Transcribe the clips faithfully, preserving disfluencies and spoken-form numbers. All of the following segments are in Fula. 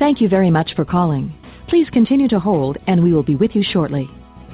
Thank you very much for calling. Please continue to hold, and we will be with you shortly.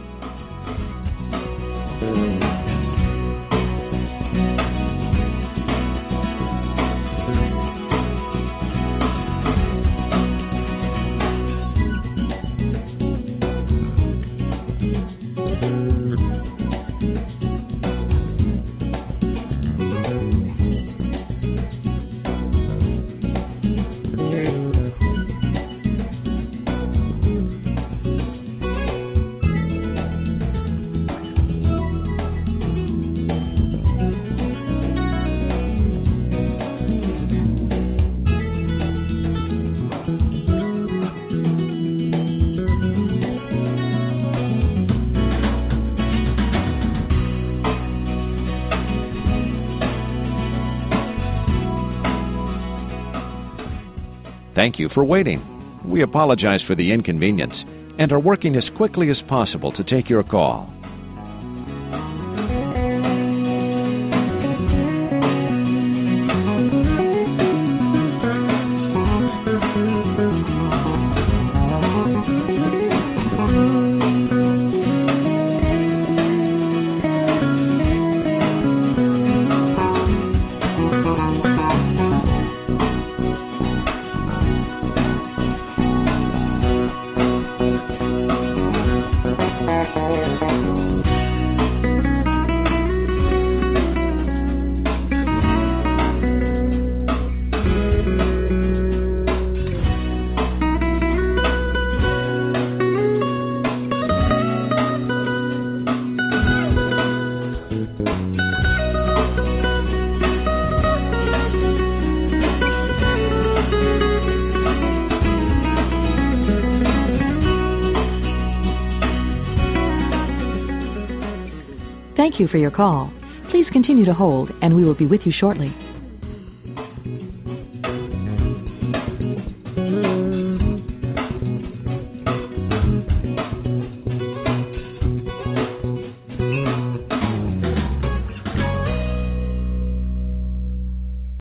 Thank you for waiting. We apologize for the inconvenience and are working as quickly as possible to take your call. Thank you for your call. Please continue to hold, and we will be with you shortly.